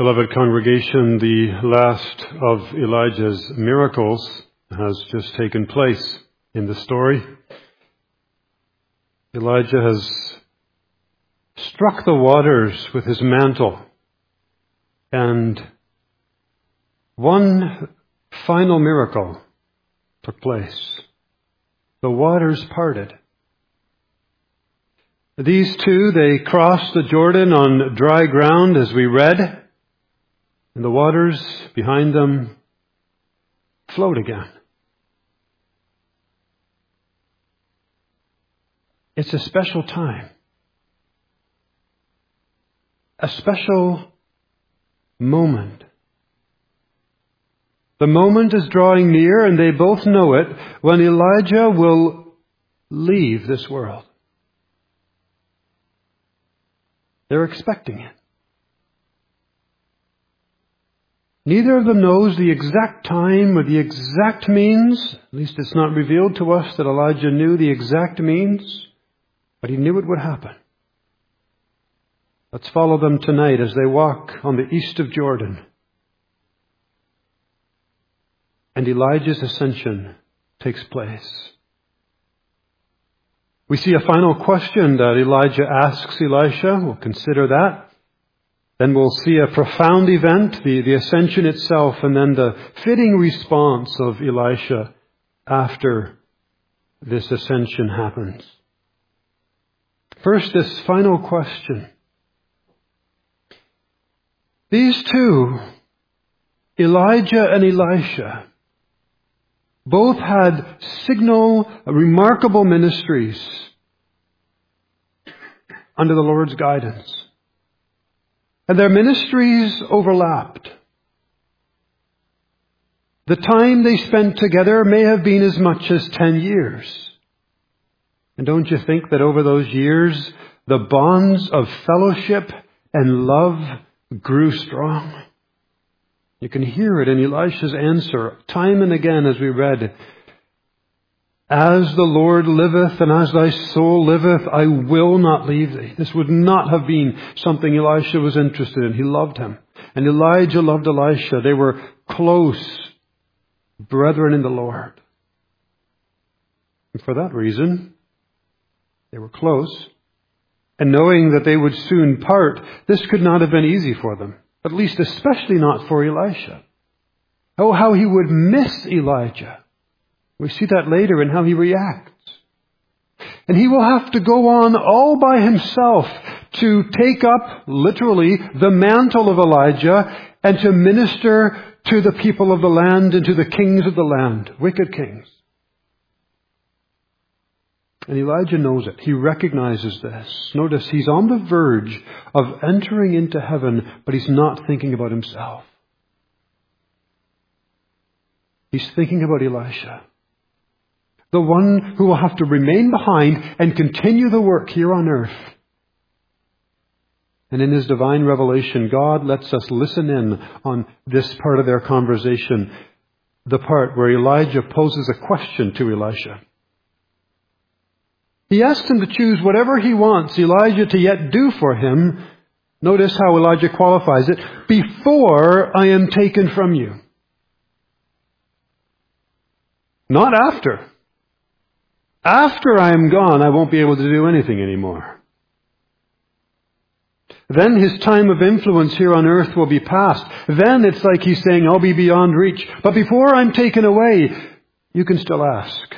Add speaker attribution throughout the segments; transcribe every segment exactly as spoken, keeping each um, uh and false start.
Speaker 1: Beloved congregation, the last of Elijah's miracles has just taken place in the story. Elijah has struck the waters with his mantle, and one final miracle took place. The waters parted. These two, they crossed the Jordan on dry ground, as we read, and the waters behind them flowed again. It's a special time. A special moment. The moment is drawing near, and they both know it, when Elijah will leave this world. They're expecting it. Neither of them knows the exact time or the exact means. At least it's not revealed to us that Elijah knew the exact means, but he knew it would happen. Let's follow them tonight as they walk on the east of Jordan. And Elijah's ascension takes place. We see a final question that Elijah asks Elisha. We'll consider that. Then we'll see a profound event, the, the ascension itself, and then the fitting response of Elisha after this ascension happens. First, this final question. These two, Elijah and Elisha, both had signal, remarkable ministries under the Lord's guidance. And their ministries overlapped. The time they spent together may have been as much as ten years. And don't you think that over those years, the bonds of fellowship and love grew strong? You can hear it in Elisha's answer time and again as we read, "As the Lord liveth and as thy soul liveth, I will not leave thee." This would not have been something Elisha was interested in. He loved him. And Elijah loved Elisha. They were close brethren in the Lord. And for that reason, they were close. And knowing that they would soon part, this could not have been easy for them. At least especially not for Elisha. Oh, how he would miss Elijah. We see that later in how he reacts. And he will have to go on all by himself to take up, literally, the mantle of Elijah and to minister to the people of the land and to the kings of the land, wicked kings. And Elijah knows it. He recognizes this. Notice he's on the verge of entering into heaven, but he's not thinking about himself. He's thinking about Elisha. The one who will have to remain behind and continue the work here on earth. And in his divine revelation, God lets us listen in on this part of their conversation, the part where Elijah poses a question to Elisha. He asks him to choose whatever he wants Elijah to yet do for him. Notice how Elijah qualifies it. Before I am taken from you. Not after. After I am gone, I won't be able to do anything anymore. Then his time of influence here on earth will be past. Then it's like he's saying, I'll be beyond reach. But before I'm taken away, you can still ask.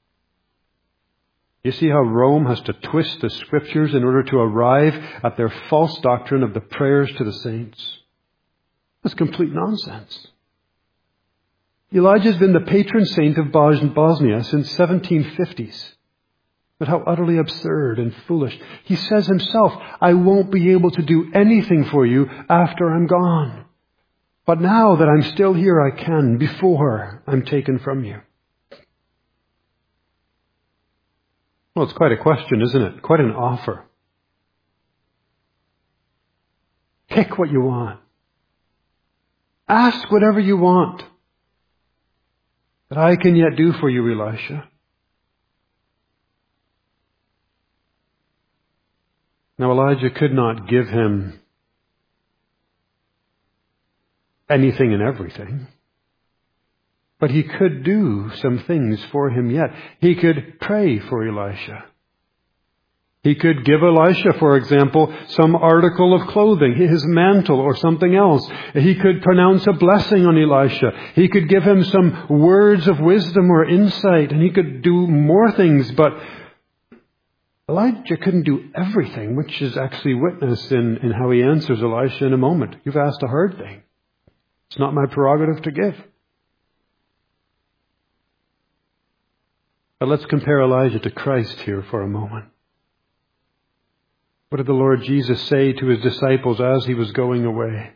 Speaker 1: You see how Rome has to twist the scriptures in order to arrive at their false doctrine of the prayers to the saints? That's complete nonsense. Elijah's been the patron saint of Bosnia since seventeen fifties. But how utterly absurd and foolish. He says himself, I won't be able to do anything for you after I'm gone. But now that I'm still here, I can, before I'm taken from you. Well, it's quite a question, isn't it? Quite an offer. Pick what you want. Ask whatever you want that I can yet do for you, Elisha. Now Elijah could not give him anything and everything. But he could do some things for him yet. He could pray for Elisha. He could give Elisha, for example, some article of clothing, his mantle or something else. He could pronounce a blessing on Elisha. He could give him some words of wisdom or insight, and he could do more things. But Elijah couldn't do everything, which is actually witnessed in, in how he answers Elisha in a moment. You've asked a hard thing. It's not my prerogative to give. But let's compare Elijah to Christ here for a moment. What did the Lord Jesus say to his disciples as he was going away?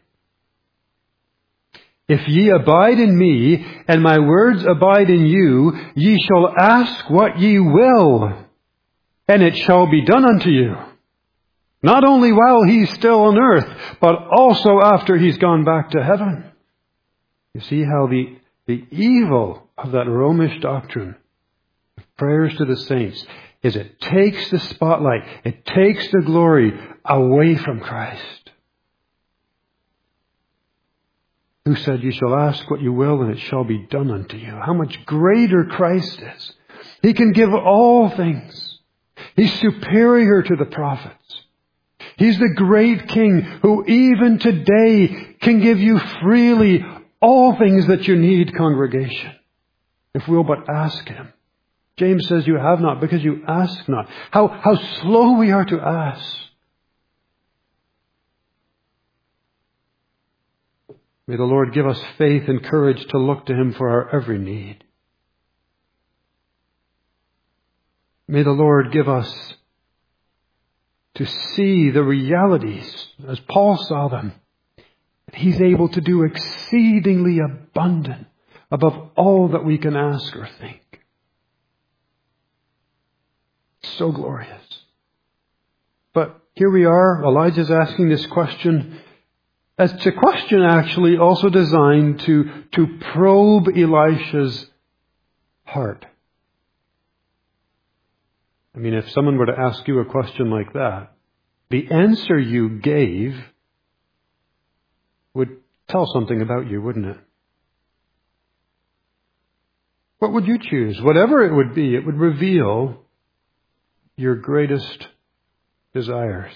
Speaker 1: If ye abide in me, and my words abide in you, ye shall ask what ye will, and it shall be done unto you. Not only while he's still on earth, but also after he's gone back to heaven. You see how the, the evil of that Romish doctrine of prayers to the saints is it takes the spotlight, it takes the glory away from Christ. Who said, you shall ask what you will and it shall be done unto you. How much greater Christ is. He can give all things. He's superior to the prophets. He's the great King who even today can give you freely all things that you need, congregation, if we'll but ask Him. James says you have not because you ask not. How, how slow we are to ask. May the Lord give us faith and courage to look to Him for our every need. May the Lord give us to see the realities as Paul saw them. That He's able to do exceedingly abundant above all that we can ask or think. So glorious. But here we are, Elijah's asking this question. It's a question actually also designed to, to probe Elisha's heart. I mean, if someone were to ask you a question like that, the answer you gave would tell something about you, wouldn't it? What would you choose? Whatever it would be, it would reveal your greatest desires.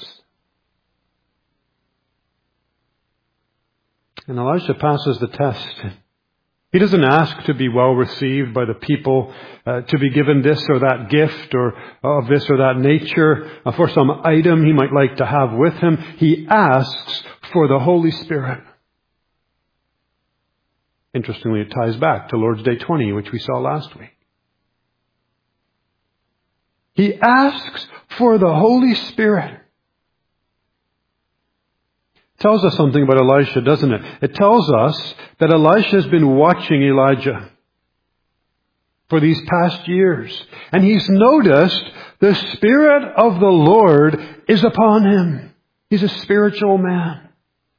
Speaker 1: And Elisha passes the test. He doesn't ask to be well received by the people, uh, to be given this or that gift or of this or that nature, uh, for some item he might like to have with him. He asks for the Holy Spirit. Interestingly, it ties back to Lord's Day twenty, which we saw last week. He asks for the Holy Spirit. It tells us something about Elisha, doesn't it? It tells us that Elisha has been watching Elijah for these past years. And he's noticed the Spirit of the Lord is upon him. He's a spiritual man.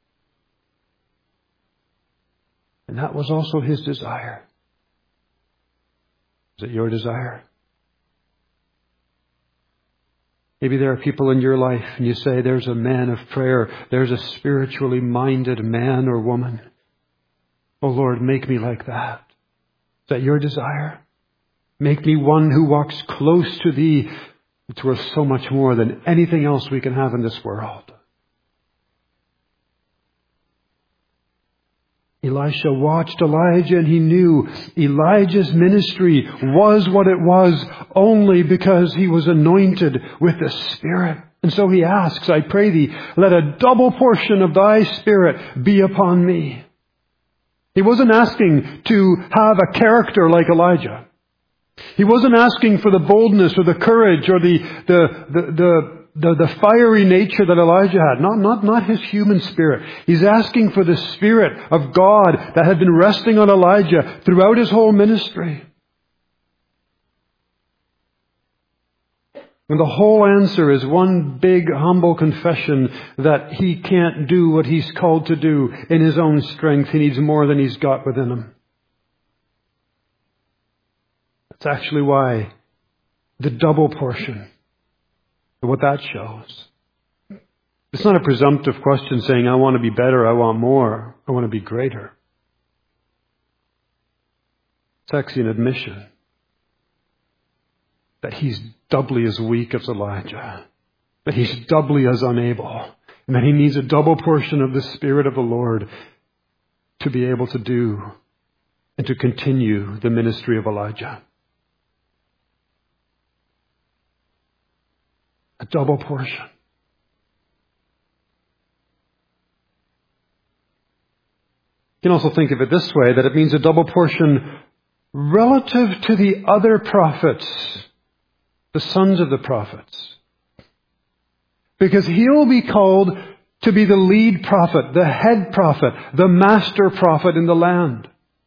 Speaker 1: And that was also his desire. Is it your desire? Maybe there are people in your life and you say, there's a man of prayer. There's a spiritually minded man or woman. Oh Lord, make me like that. Is that your desire? Make me one who walks close to Thee. It's worth so much more than anything else we can have in this world. Elisha watched Elijah and he knew Elijah's ministry was what it was only because he was anointed with the Spirit. And so he asks, I pray Thee, let a double portion of Thy Spirit be upon me. He wasn't asking to have a character like Elijah. He wasn't asking for the boldness or the courage or the, the, the, the The, the fiery nature that Elijah had, not, not, not his human spirit. He's asking for the Spirit of God that had been resting on Elijah throughout his whole ministry. And the whole answer is one big humble confession that he can't do what he's called to do in his own strength. He needs more than he's got within him. That's actually why the double portion, what that shows It's not a presumptive question saying, I want to be better, I want more, I want to be greater. It's actually an admission that he's doubly as weak as Elijah, that he's doubly as unable, and that he needs a double portion of the Spirit of the Lord to be able to do and to continue the ministry of Elijah. A double portion. You can also think of it this way, that it means a double portion relative to the other prophets, the sons of the prophets. Because he'll be called to be the lead prophet, the head prophet, the master prophet in the land.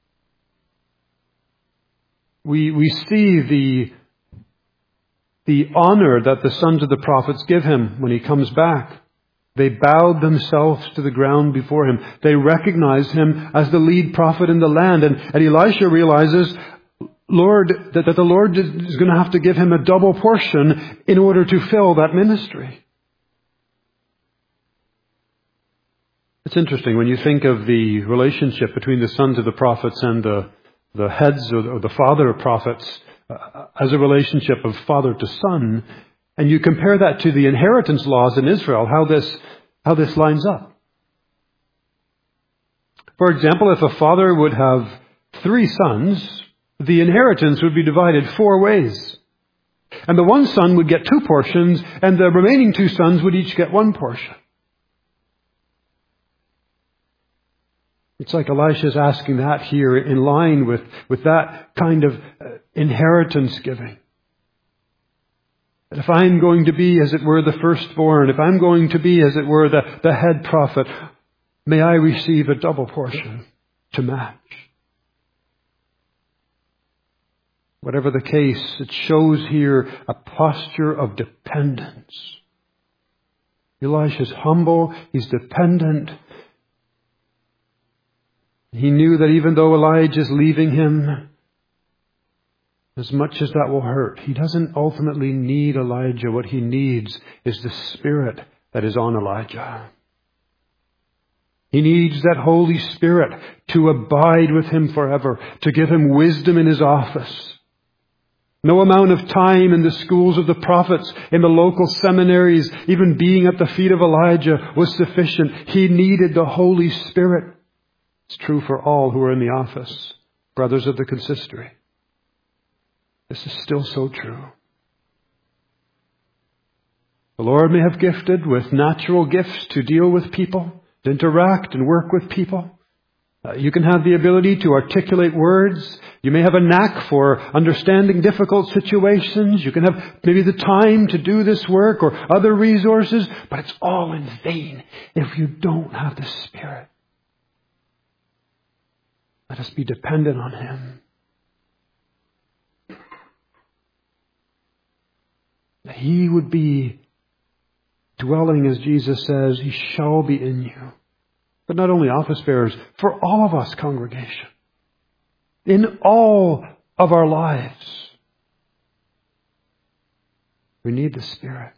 Speaker 1: We, we see the, the honor that the sons of the prophets give him when he comes back. They bowed themselves to the ground before him. They recognized him as the lead prophet in the land. And, and Elisha realizes, Lord, that, that the Lord is going to have to give him a double portion in order to fill that ministry. It's interesting when you think of the relationship between the sons of the prophets and the, the heads or the, or the father of prophets uh, as a relationship of father to son. And you compare that to the inheritance laws in Israel, how this, how this lines up. For example, if a father would have three sons, the inheritance would be divided four ways. And the one son would get two portions, and the remaining two sons would each get one portion. It's like Elisha's asking that here in line with, with that kind of inheritance giving. That if I'm going to be, as it were, the firstborn, if I'm going to be, as it were, the, the head prophet, may I receive a double portion to match. Whatever the case, it shows here a posture of dependence. Elisha's humble, he's dependent. He knew that even though Elijah's leaving him, as much as that will hurt, he doesn't ultimately need Elijah. What he needs is the Spirit that is on Elijah. He needs that Holy Spirit to abide with him forever, to give him wisdom in his office. No amount of time in the schools of the prophets, in the local seminaries, even being at the feet of Elijah was sufficient. He needed the Holy Spirit. It's true for all who are in the office, brothers of the consistory. This is still so true. The Lord may have gifted with natural gifts to deal with people, to interact and work with people. Uh, you can have the ability to articulate words. You may have a knack for understanding difficult situations. You can have maybe the time to do this work or other resources, but it's all in vain if you don't have the Spirit. Let us be dependent on Him. That He would be dwelling, as Jesus says, He shall be in you. But not only office bearers, for all of us, congregation. In all of our lives. We need the Spirit.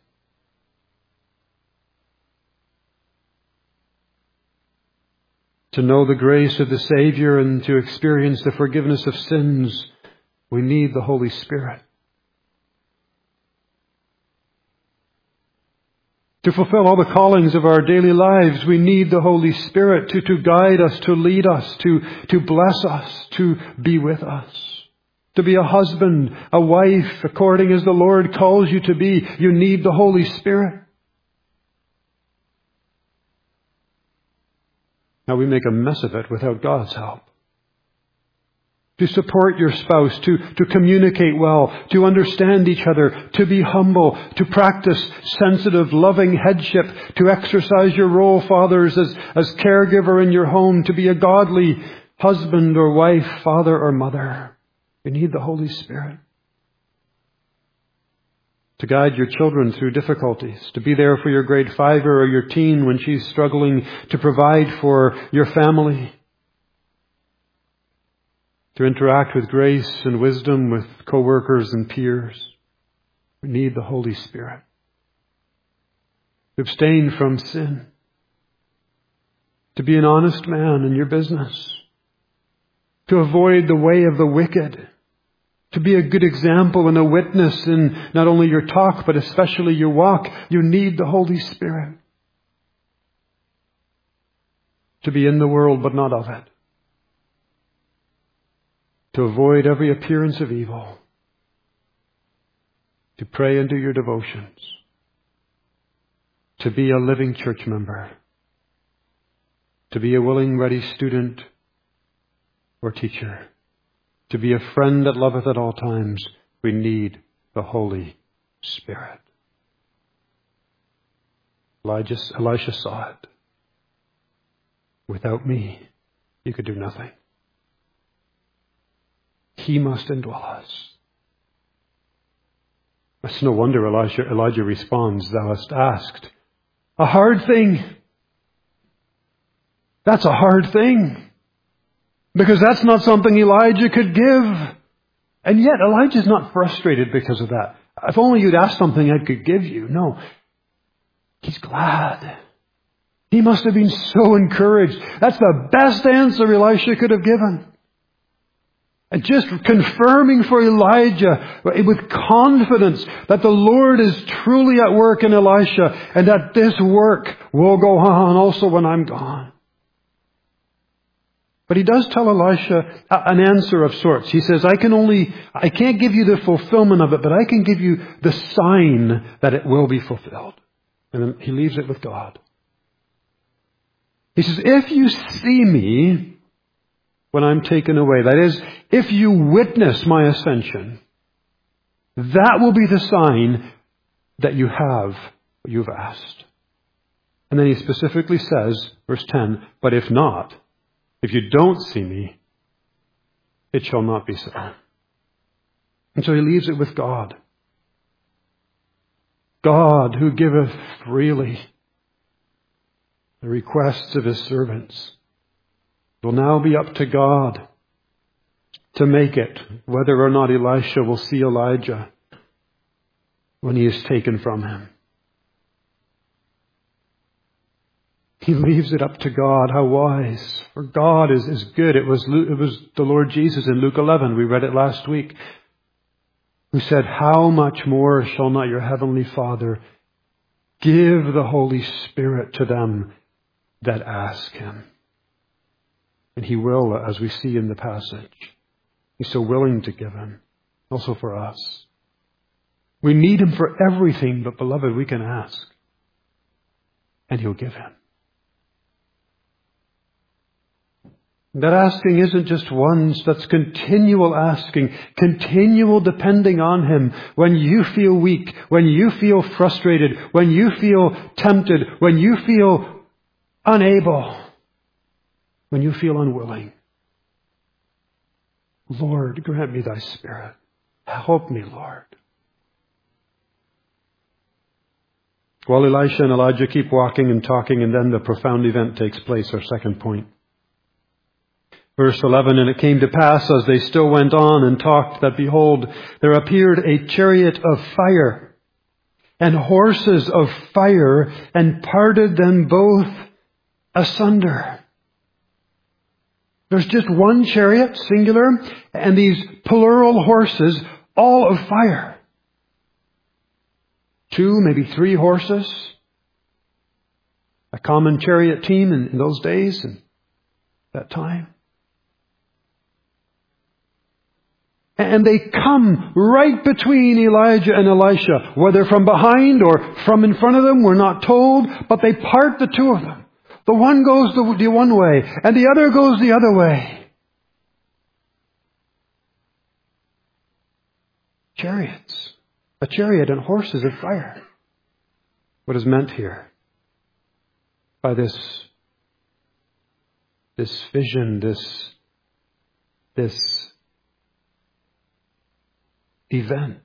Speaker 1: To know the grace of the Savior and to experience the forgiveness of sins, we need the Holy Spirit. To fulfill all the callings of our daily lives, we need the Holy Spirit to, to guide us, to lead us, to, to bless us, to be with us. To be a husband, a wife, according as the Lord calls you to be, you need the Holy Spirit. Now we make a mess of it without God's help. To support your spouse, to, to communicate well, to understand each other, to be humble, to practice sensitive, loving headship, to exercise your role, fathers, as, as caregiver in your home, to be a godly husband or wife, father or mother. You need the Holy Spirit. To guide your children through difficulties, to be there for your grade fiver or your teen when she's struggling to provide for your family. To interact with grace and wisdom with co-workers and peers. We need the Holy Spirit. to abstain from sin, to be an honest man in your business, to avoid the way of the wicked, to be a good example and a witness in not only your talk, but especially your walk. You need the Holy Spirit to be in the world, but not of it, to avoid every appearance of evil, to pray and do your devotions, to be a living church member, to be a willing, ready student or teacher, to be a friend that loveth at all times. We need the Holy Spirit. Elijah, Elisha saw it. Without me, you could do nothing. He must indwell us. It's no wonder Elijah, Elijah responds, thou hast asked a hard thing. That's a hard thing. Because that's not something Elijah could give. And yet Elijah's not frustrated because of that. If only you'd asked something I could give you. No. He's glad. He must have been so encouraged. That's the best answer Elisha could have given. And just confirming for Elijah with confidence that the Lord is truly at work in Elisha and that this work will go on also when I'm gone. But he does tell Elisha an answer of sorts. He says, I can only, I can't give you the fulfillment of it, but I can give you the sign that it will be fulfilled. And then he leaves it with God. He says, if you see me when I'm taken away, that is, if you witness my ascension, that will be the sign that you have what you've asked. And then he specifically says, verse ten, but if not, if you don't see me, it shall not be so. And so he leaves it with God. God who giveth freely the requests of his servants. It will now be up to God to make it, whether or not Elisha will see Elijah when he is taken from him. He leaves it up to God. How wise. For God is, is good. It was, it was the Lord Jesus in Luke eleven. We read it last week. Who said, how much more shall not your heavenly Father give the Holy Spirit to them that ask him? And he will, as we see in the passage. He's so willing to give him. Also for us. We need him for everything, but beloved, we can ask. And he'll give him. That asking isn't just once, that's continual asking, continual depending on him. When you feel weak, when you feel frustrated, when you feel tempted, when you feel unable, when you feel unwilling. Lord, grant me thy Spirit. Help me, Lord. Well, Elisha and Elijah keep walking and talking, and then the profound event takes place, our second point. Verse eleven, and it came to pass as they still went on and talked that, behold, there appeared a chariot of fire and horses of fire and parted them both asunder. There's just one chariot, singular, and these plural horses, all of fire. Two, maybe three horses. A common chariot team in, in those days and that time. And they come right between Elijah and Elisha, whether from behind or from in front of them, we're not told, but they part the two of them. The one goes the, the one way, and the other goes the other way. Chariots. A chariot and horses of fire. What is meant here by this, this vision, this, this event?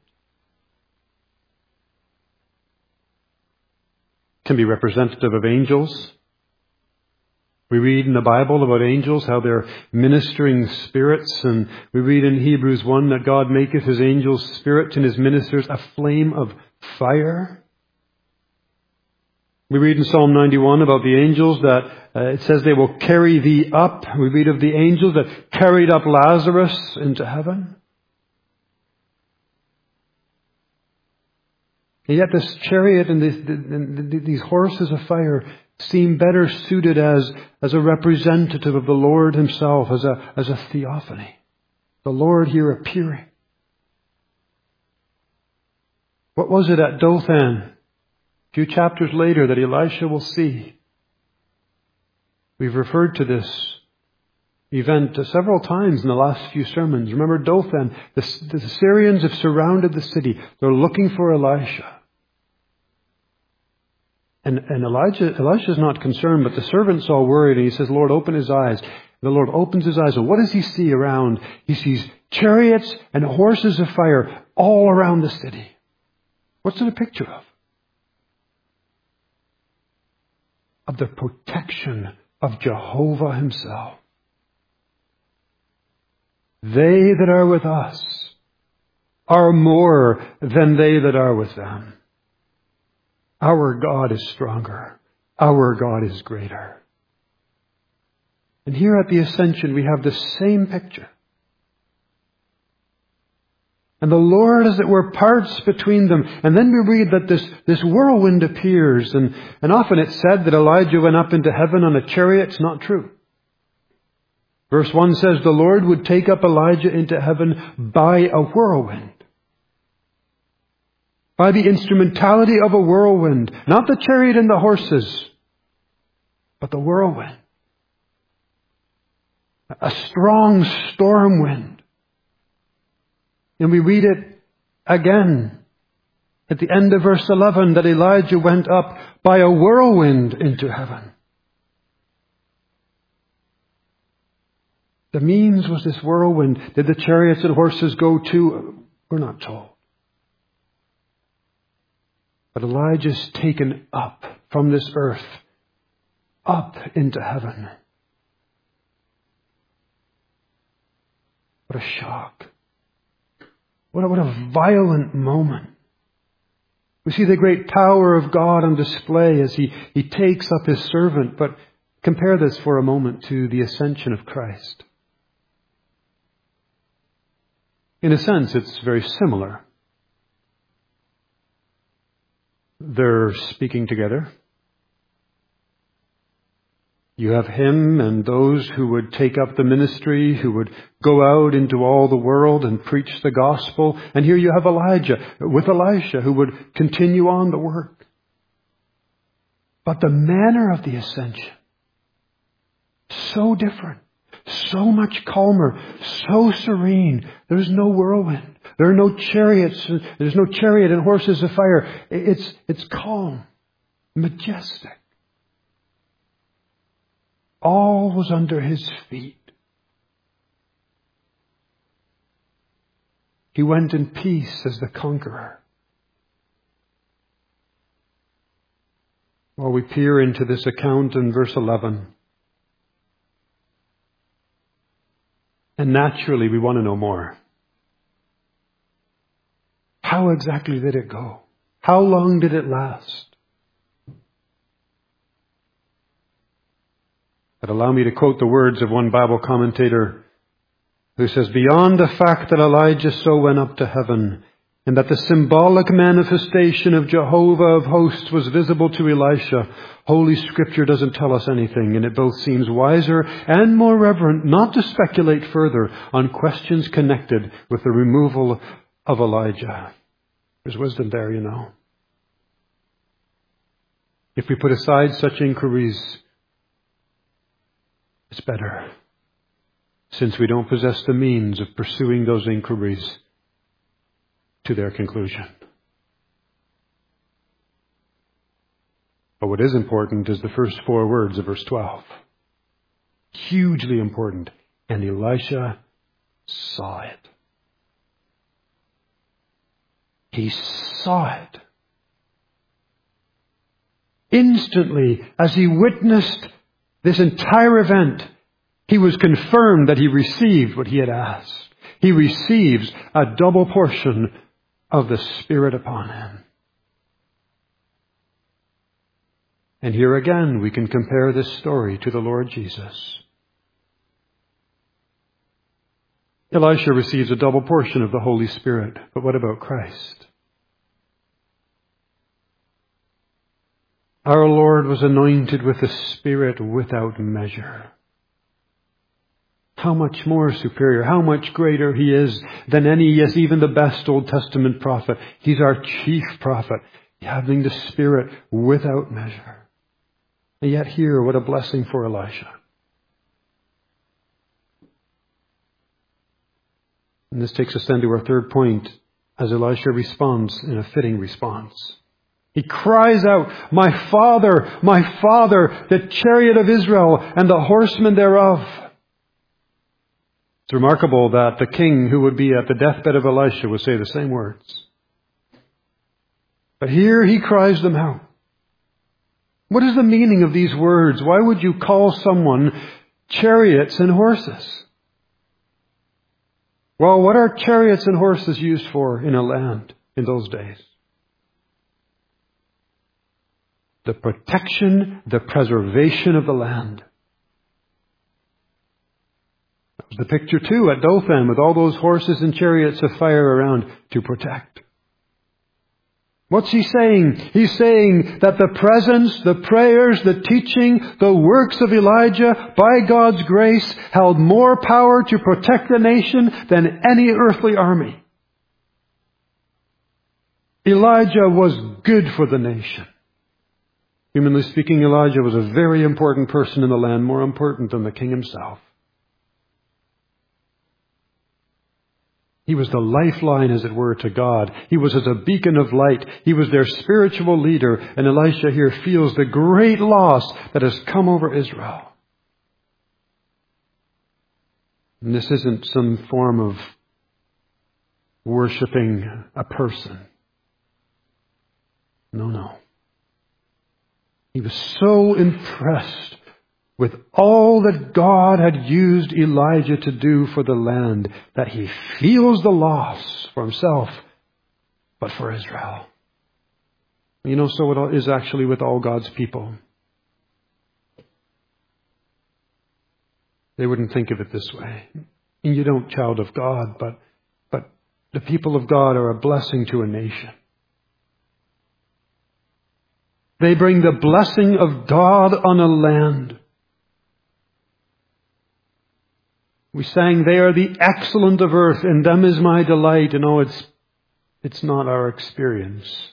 Speaker 1: Can be representative of angels. We read in the Bible about angels, how they're ministering spirits, and we read in Hebrews one that God maketh his angels spirits and his ministers a flame of fire. We read in Psalm ninety-one about the angels that uh, it says they will carry thee up. We read of the angels that carried up Lazarus into heaven. And yet this chariot and, this, and these horses of fire seem better suited as, as a representative of the Lord himself, as a, as a theophany. The Lord here appearing. What was it at Dothan, a few chapters later, that Elisha will see? We've referred to this event several times in the last few sermons. Remember Dothan, the, the Syrians have surrounded the city. They're looking for Elisha. And, and Elijah, Elisha's not concerned, but the servant's all worried, and he says, Lord, open his eyes. The Lord opens his eyes, and what does he see around? He sees chariots and horses of fire all around the city. What's it a picture of? Of the protection of Jehovah himself. They that are with us are more than they that are with them. Our God is stronger. Our God is greater. And here at the Ascension we have the same picture. And the Lord, as it were, parts between them. And then we read that this, this whirlwind appears. And, and often it's said that Elijah went up into heaven on a chariot. It's not true. Verse one says the Lord would take up Elijah into heaven by a whirlwind. By the instrumentality of a whirlwind. Not the chariot and the horses, but the whirlwind. A strong storm wind. And we read it again at the end of verse eleven that Elijah went up by a whirlwind into heaven. The means was this whirlwind. Did the chariots and horses go to? We're not told. But Elijah's taken up from this earth, up into heaven. What a shock. What a, what a violent moment. We see the great power of God on display as he, he takes up his servant. But compare this for a moment to the ascension of Christ. In a sense, it's very similar. They're speaking together. You have him and those who would take up the ministry, who would go out into all the world and preach the gospel. And here you have Elijah with Elisha who would continue on the work. But the manner of the ascension, so different, so much calmer, so serene. There's no whirlwind. There are no chariots. There's no chariot and horses of fire. It's, it's calm, majestic. All was under his feet. He went in peace as the conqueror. While we peer into this account in verse eleven, and naturally we want to know more. How exactly did it go? How long did it last? But allow me to quote the words of one Bible commentator who says, beyond the fact that Elijah so went up to heaven, and that the symbolic manifestation of Jehovah of hosts was visible to Elisha, Holy Scripture doesn't tell us anything, and it both seems wiser and more reverent not to speculate further on questions connected with the removal of Elijah. There's wisdom there, you know. If we put aside such inquiries, it's better, since we don't possess the means of pursuing those inquiries to their conclusion. But what is important is the first four words of verse twelve. Hugely important. And Elisha saw it. He saw it. Instantly, as he witnessed this entire event, he was confirmed that he received what he had asked. He receives a double portion of the Spirit upon him. And here again we can compare this story to the Lord Jesus. Elisha receives a double portion of the Holy Spirit, but what about Christ? Our Lord was anointed with the Spirit without measure. How much more superior, how much greater He is than any, yes, even the best Old Testament prophet. He's our chief prophet, having the Spirit without measure. And yet here, what a blessing for Elisha. And this takes us then to our third point, as Elisha responds in a fitting response. He cries out, "My father, my father, the chariot of Israel and the horsemen thereof." It's remarkable that the king who would be at the deathbed of Elisha would say the same words. But here he cries them out. What is the meaning of these words? Why would you call someone chariots and horses? Well, what are chariots and horses used for in a land in those days? The protection, the preservation of the land. That was the picture too at Dothan with all those horses and chariots of fire around to protect. What's he saying? He's saying that the presence, the prayers, the teaching, the works of Elijah, by God's grace, held more power to protect the nation than any earthly army. Elijah was good for the nation. Humanly speaking, Elijah was a very important person in the land, more important than the king himself. He was the lifeline, as it were, to God. He was as a beacon of light. He was their spiritual leader. And Elisha here feels the great loss that has come over Israel. And this isn't some form of worshiping a person. No, no. He was so impressed with all that God had used Elijah to do for the land that he feels the loss for himself, but for Israel. You know, so it is actually with all God's people. They wouldn't think of it this way. And you don't, child of God, but, but the people of God are a blessing to a nation. They bring the blessing of God on a land. We sang, "They are the excellent of earth, in them is my delight." And oh, it's, it's not our experience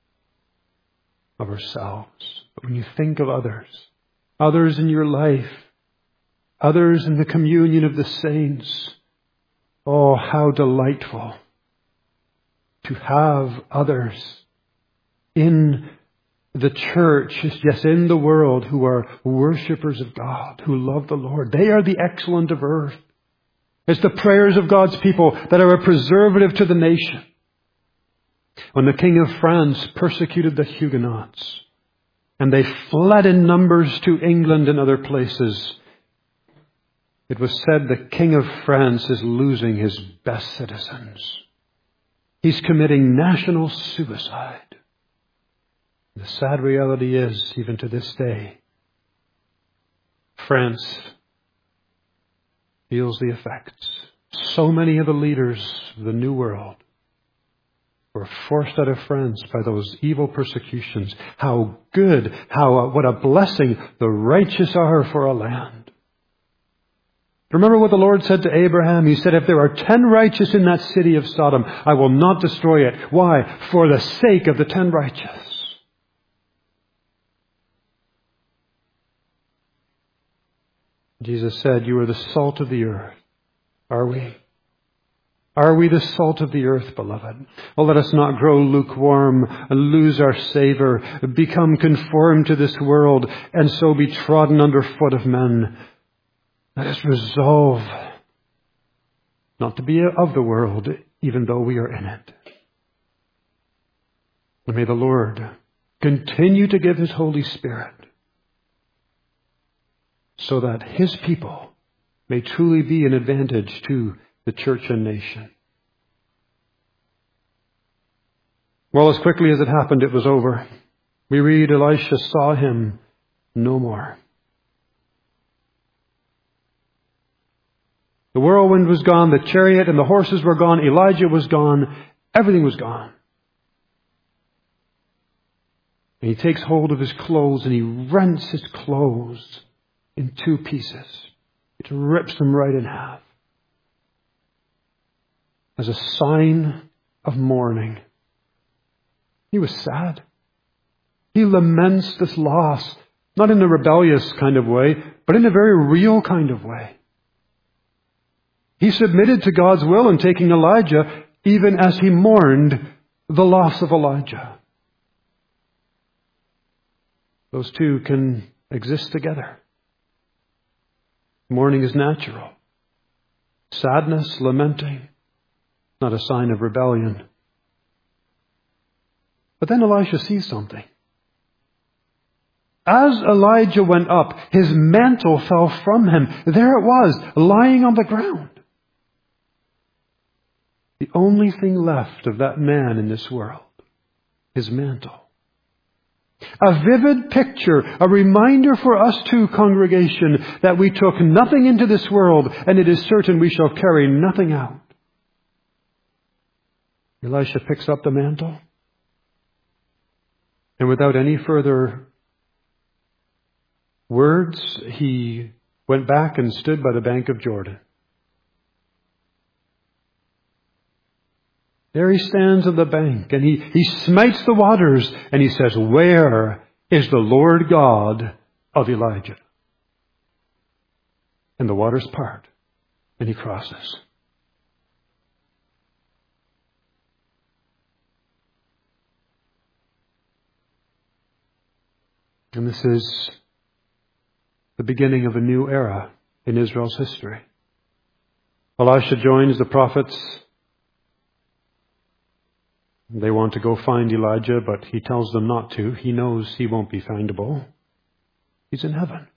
Speaker 1: of ourselves. But when you think of others, others in your life, others in the communion of the saints, oh, how delightful to have others in the church, yes, in the world, who are worshippers of God, who love the Lord. They are the excellent of earth. It's the prayers of God's people that are a preservative to the nation. When the King of France persecuted the Huguenots, and they fled in numbers to England and other places, it was said the King of France is losing his best citizens. He's committing national suicide. The sad reality is, even to this day, France feels the effects. So many of the leaders of the New World were forced out of France by those evil persecutions. How good, how what a blessing the righteous are for a land. Remember what the Lord said to Abraham? He said, "If there are ten righteous in that city of Sodom, I will not destroy it." Why? For the sake of the ten righteous. Jesus said, "You are the salt of the earth." Are we? Are we the salt of the earth, beloved? Oh, let us not grow lukewarm and lose our savor, become conformed to this world, and so be trodden underfoot of men. Let us resolve not to be of the world, even though we are in it. And may the Lord continue to give His Holy Spirit so that His people may truly be an advantage to the church and nation. Well, as quickly as it happened, it was over. We read Elisha saw him no more. The whirlwind was gone, the chariot and the horses were gone, Elijah was gone, everything was gone. And he takes hold of his clothes and he rents his clothes in two pieces. It rips them right in half. As a sign of mourning. He was sad. He laments this loss, not in a rebellious kind of way, but in a very real kind of way. He submitted to God's will in taking Elijah, even as he mourned the loss of Elijah. Those two can exist together. Mourning is natural. Sadness, lamenting, not a sign of rebellion. But then Elisha sees something. As Elijah went up, his mantle fell from him. There it was, lying on the ground. The only thing left of that man in this world, his mantle. A vivid picture, a reminder for us too, congregation, that we took nothing into this world, and it is certain we shall carry nothing out. Elisha picks up the mantle, and without any further words, he went back and stood by the bank of Jordan. There he stands on the bank, and he, he smites the waters, and he says, "Where is the Lord God of Elijah?" And the waters part, and he crosses. And this is the beginning of a new era in Israel's history. Elisha joins the prophets. They want to go find Elijah, but he tells them not to. He knows he won't be findable. He's in heaven.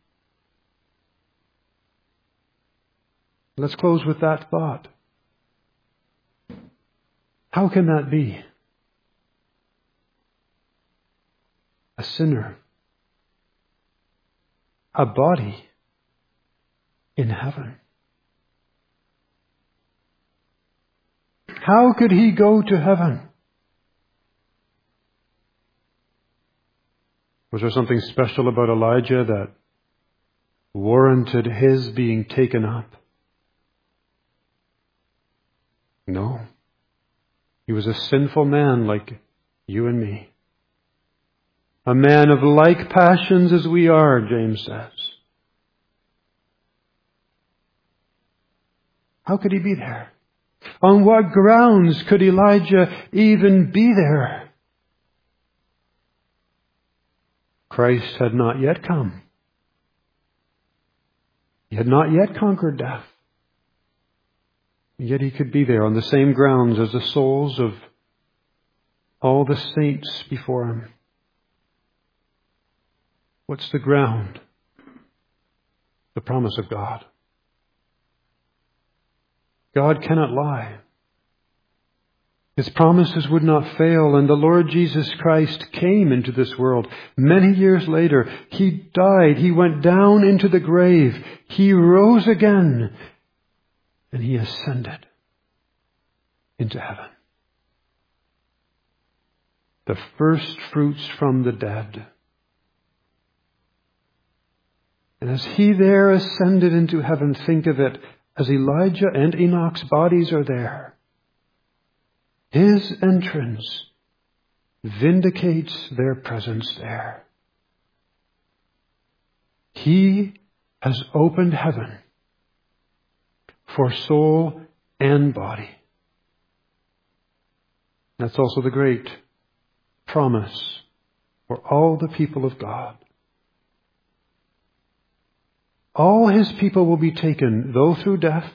Speaker 1: Let's close with that thought. How can that be? A sinner, a body in heaven. How could he go to heaven? Was there something special about Elijah that warranted his being taken up? No. He was a sinful man like you and me. A man of like passions as we are, James says. How could he be there? On what grounds could Elijah even be there? Christ had not yet come. He had not yet conquered death. Yet he could be there on the same grounds as the souls of all the saints before him. What's the ground? The promise of God. God cannot lie. His promises would not fail, and the Lord Jesus Christ came into this world. Many years later, He died. He went down into the grave. He rose again, and He ascended into heaven. The first fruits from the dead. And as He there ascended into heaven, think of it as Elijah and Enoch's bodies are there. His entrance vindicates their presence there. He has opened heaven for soul and body. That's also the great promise for all the people of God. All His people will be taken, though through death,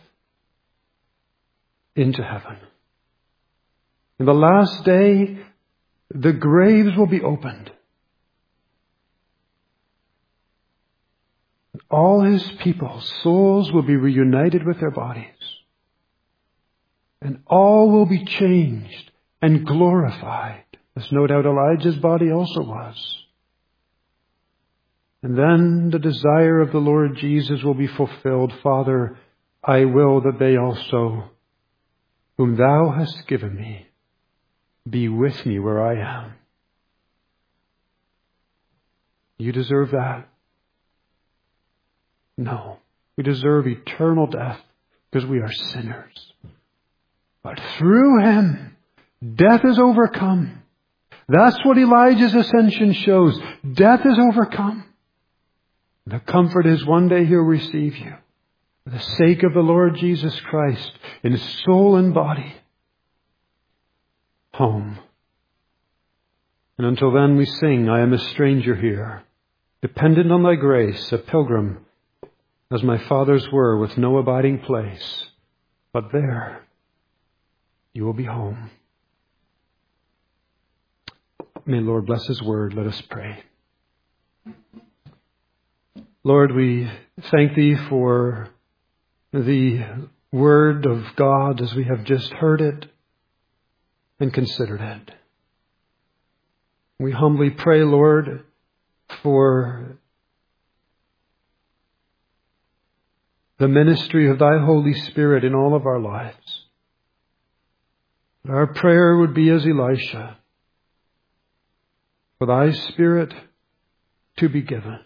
Speaker 1: into heaven. In the last day, the graves will be opened. All His people's souls will be reunited with their bodies. And all will be changed and glorified, as no doubt Elijah's body also was. And then the desire of the Lord Jesus will be fulfilled. Father, I will that they also, whom thou hast given me, be with me where I am. You deserve that? No. We deserve eternal death because we are sinners. But through him, death is overcome. That's what Elijah's ascension shows. Death is overcome. The comfort is one day he'll receive you for the sake of the Lord Jesus Christ in soul and body. Home. And until then we sing, I am a stranger here, dependent on thy grace, a pilgrim, as my fathers were, with no abiding place. But there you will be home. May the Lord bless his word. Let us pray. Lord, we thank thee for the word of God as we have just heard it and considered it. We humbly pray, Lord, for the ministry of thy Holy Spirit in all of our lives. Our prayer would be as Elisha, for thy Spirit to be given.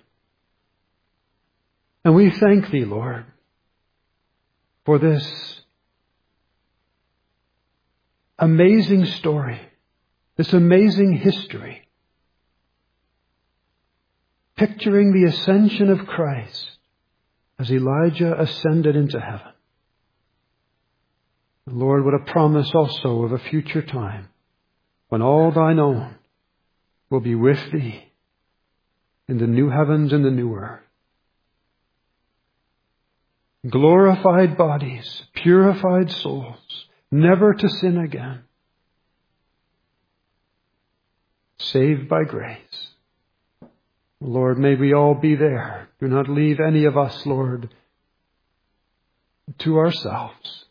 Speaker 1: And we thank thee, Lord, for this amazing story, this amazing history, picturing the ascension of Christ as Elijah ascended into heaven. Lord, what a promise also of a future time when all thine own will be with thee in the new heavens and the new earth. Glorified bodies, purified souls, never to sin again. Saved by grace. Lord, may we all be there. Do not leave any of us, Lord, to ourselves.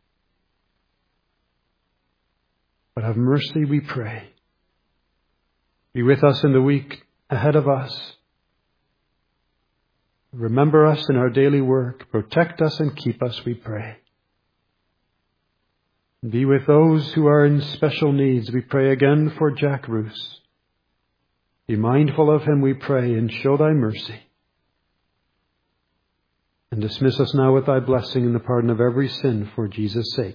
Speaker 1: But have mercy, we pray. Be with us in the week ahead of us. Remember us in our daily work. Protect us and keep us, we pray. Be with those who are in special needs. We pray again for Jack Roos. Be mindful of him, we pray, and show thy mercy. And dismiss us now with thy blessing in the pardon of every sin for Jesus' sake.